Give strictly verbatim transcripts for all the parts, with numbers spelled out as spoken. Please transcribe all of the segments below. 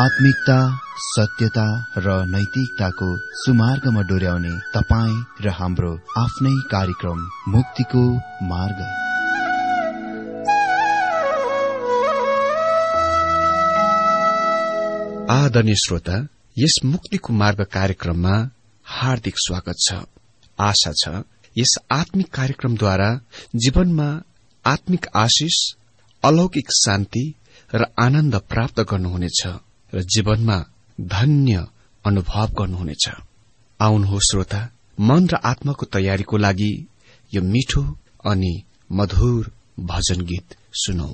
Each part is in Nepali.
आत्मिकता, सत्यता र नैतिकताको सुमार्गमा डोर्याउने तपाईँ र हाम्रो आफ्नै कार्यक्रम मुक्तिको मार्ग। आदरणीय श्रोता, यस मुक्तिको मार्ग कार्यक्रममा हार्दिक स्वागत छ। आशा छ यस आत्मिक कार्यक्रमद्वारा जीवनमा आत्मिक आशिष, अलौकिक शान्ति र आनन्द प्राप्त गर्नुहुनेछ र जीवनमा धन्य अनुभव गर्नुहुनेछ। आउनुहोस् श्रोता, मन र आत्माको तयारीको लागि यो मिठो अनि मधुर भजन गीत सुनौ।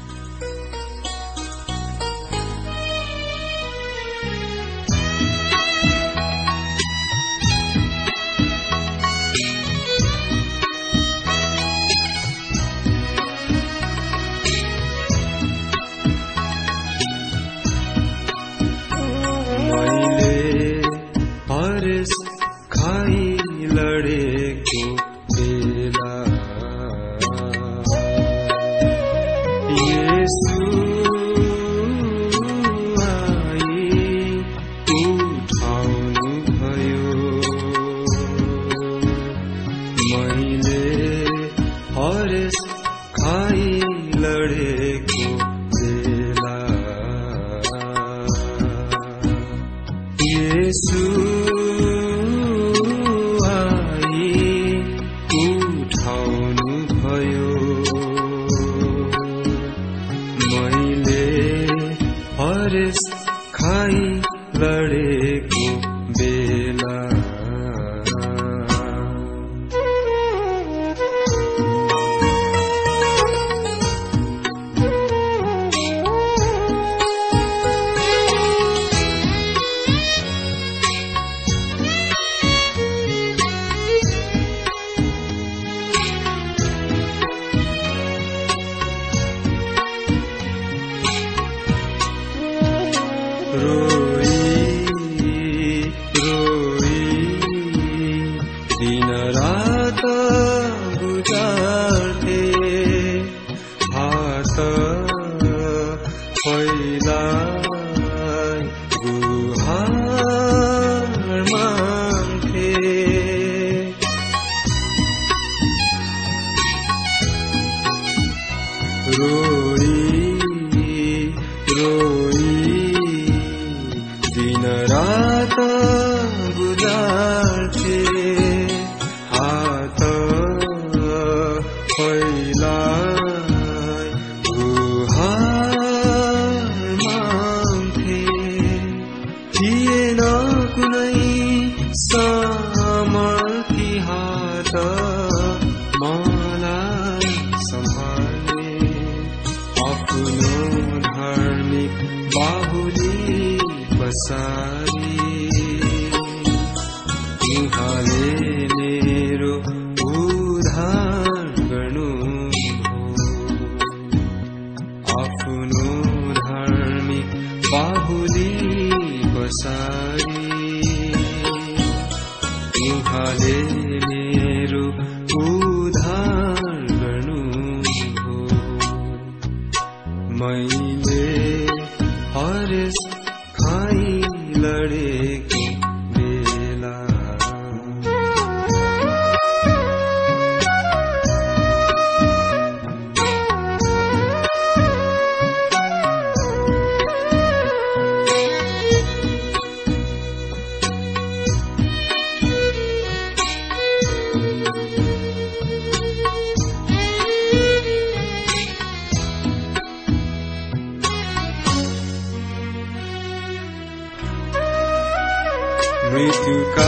मृत्युका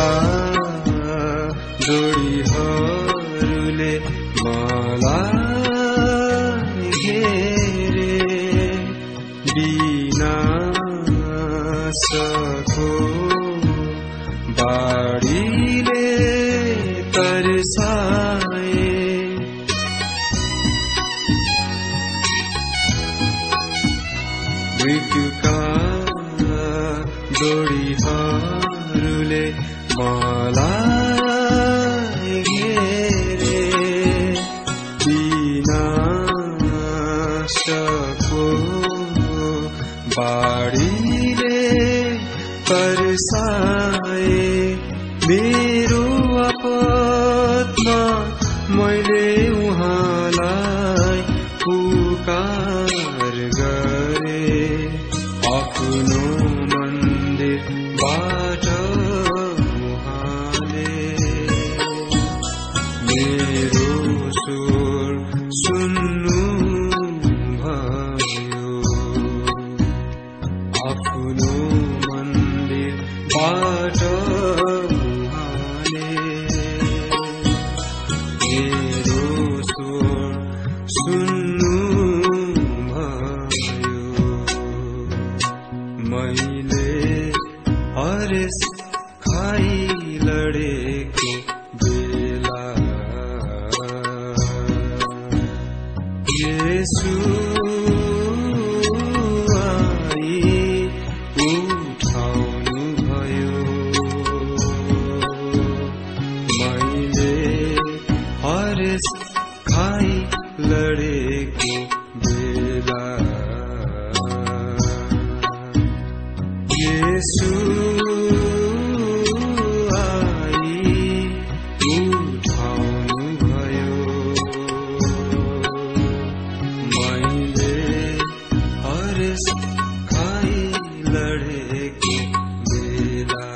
जोडीहरूले मलाई घेरे, विनाशको बाढीले तर्साए। मृत्युका जोडीहरूले मलाई घेरे, मेरो आपतमा मैले उहाँलाई पुकार गरे, आफ्नो मन्दिरबाट उहाँले मेरो स्वर सुन्नु भयो, आफ्नो मन्दिरबाट उहाँले मेरो स्वर सुन्नु भयो। मैले हरेस खाइ लडेको बेला येशू आई उठाउनु भयो। मैले हरेस खाइ लडेको बेला येशू आई उठाउनु भयो। मैले हरेस खाइ लडेको बेला।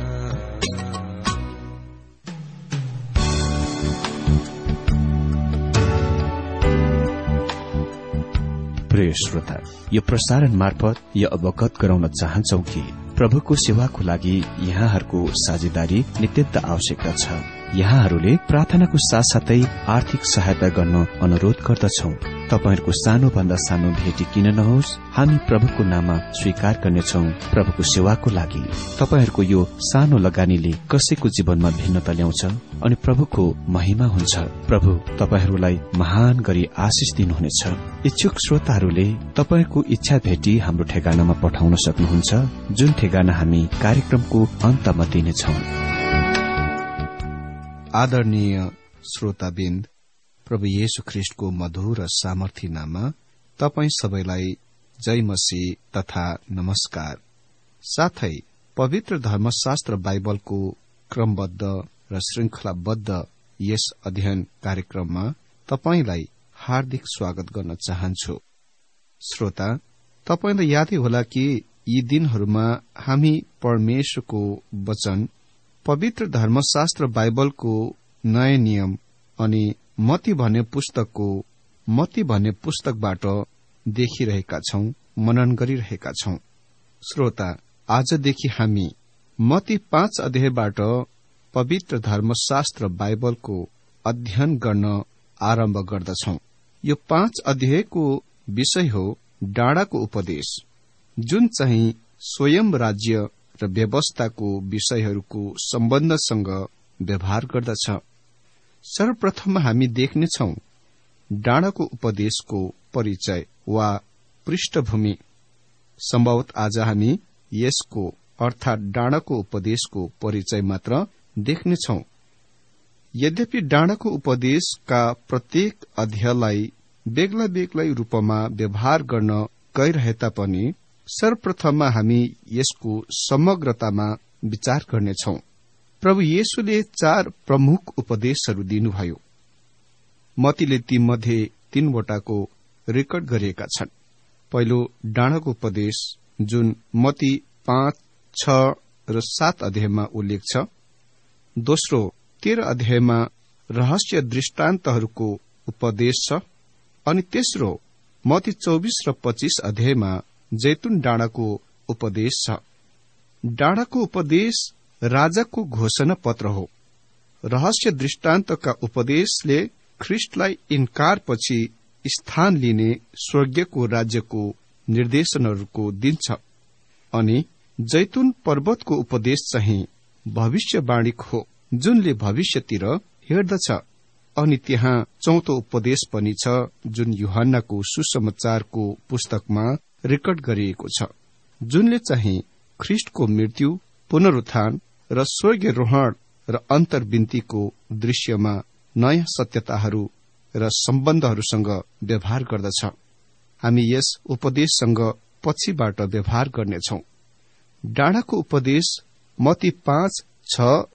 प्रिय श्रोता, यो प्रसारण मार्फत यो अवगत गराउन चाहन्छौ कि प्रभुको सेवाको लागि यहाँहरूको साझेदारी नित्यन्त आवश्यकता छ। यहाँहरूले प्रार्थनाको साथसाथै आर्थिक सहायता गर्न अनुरोध गर्दछौ। तपाईहरूको सानो भन्दा सानो भेटी किन नहोस्, हामी प्रभुको नाममा स्वीकार गर्नेछौ। प्रभुको सेवाको लागि तपाईहरूको यो सानो लगानीले कसैको जीवनमा भिन्नता ल्याउँछ अनि प्रभुको महिमा हुन्छ। प्रभु तपाईहरूलाई महान गरी आशिष दिनुहुनेछ। इच्छुक श्रोताहरूले तपाईहरूको इच्छा भेटी हाम्रो ठेगानामा पठाउन सक्नुहुन्छ, जुन ठेगाना हामी कार्यक्रमको अन्तमा दिनेछौ। आदरणीय श्रोताबिन्द, प्रभु येशू ख्रीष्टको मधुर र सामर्थी नाममा तपाई सबैलाई जय मसीह तथा नमस्कार। साथै पवित्र धर्मशास्त्र बाइबलको क्रमबद्ध र श्रृंखलाबद्ध यस अध्ययन कार्यक्रममा तपाईलाई हार्दिक स्वागत गर्न चाहन्छु। श्रोता, तपाईलाई यादै होला कि यी दिनहरूमा हामी परमेश्वरको वचन पवित्र धर्मशास्त्र बाइबलको नयाँ नियम अनि मती भन्ने पुस्तकको मती भन्ने पुस्तकबाट देखिरहेका छौं, मनन गरिरहेका छौं। श्रोता, आजदेखि हामी मती पाँच अध्यायबाट पवित्र धर्मशास्त्र बाइबलको अध्ययन गर्न आरम्भ गर्दछौं। यो पाँच अध्यायको विषय हो डाँडाको उपदेश, जुन चाहिँ स्वयं राज्य र व्यवस्थाको विषयहरूको सम्बन्धसँग व्यवहार गर्दछ। सर्वप्रथम हामी देख्नेछौ डाँडाको उपदेशको परिचय वा पृष्ठभूमि। सम्भवत आज हामी यसको अर्थात डाँडाको उपदेशको परिचय मात्र देख्नेछौ। यद्यपि डाँडाको उपदेशका प्रत्येक अध्यायलाई बेग्ला बेग्लै रूपमा व्यवहार गर्न गइरहे तापनि सर्वप्रथममा हामी यसको समग्रतामा विचार गर्नेछौ। प्रभु येशूले चार प्रमुख उपदेशहरू दिनुभयो। मतीले ती मध्ये तीनवटाको रेकर्ड गरिएका छन्। पहिलो डाँडाको उपदेश, जुन मती पाँच, छ र सात अध्यायमा उल्लेख छ। दोस्रो तेह्र अध्यायमा रहस्य दृष्टान्तहरूको उपदेश छ। अनि तेस्रो मती चौबिस र पच्चीस अध्यायमा जैतुन डाँडाको उपदेश छ। डाँडाको उपदेश राजाको घोषणा पत्र हो। रहस्य दृष्टान्तका उपदेशले ख्रिस्टलाई इन्कारपछि स्थान लिने स्वर्गीयको राज्यको निर्देशनहरूको दिन्छ। अनि जैतुन पर्वतको उपदेश चाहिँ भविष्यवाणीको हो, जुनले भविष्यतिर हेर्दछ। अनि त्यहाँ चौथो उपदेश पनि छ, जुन यूहन्नाको सुसमाचारको पुस्तकमा रेकर्ड गरिएको छ, जुनले चाहिँ ख्रिस्टको मृत्यु, पुनरुत्थान र स्वर्गीयरोहण र अन्तर्विन्तीको दृश्यमा नयाँ सत्यताहरू र सम्बन्धहरूसँग व्यवहार गर्दछ। हामी यस उपदेशसँग पछिबाट व्यवहार गर्नेछौ। डाँडाको उपदेश मती पाँच, छ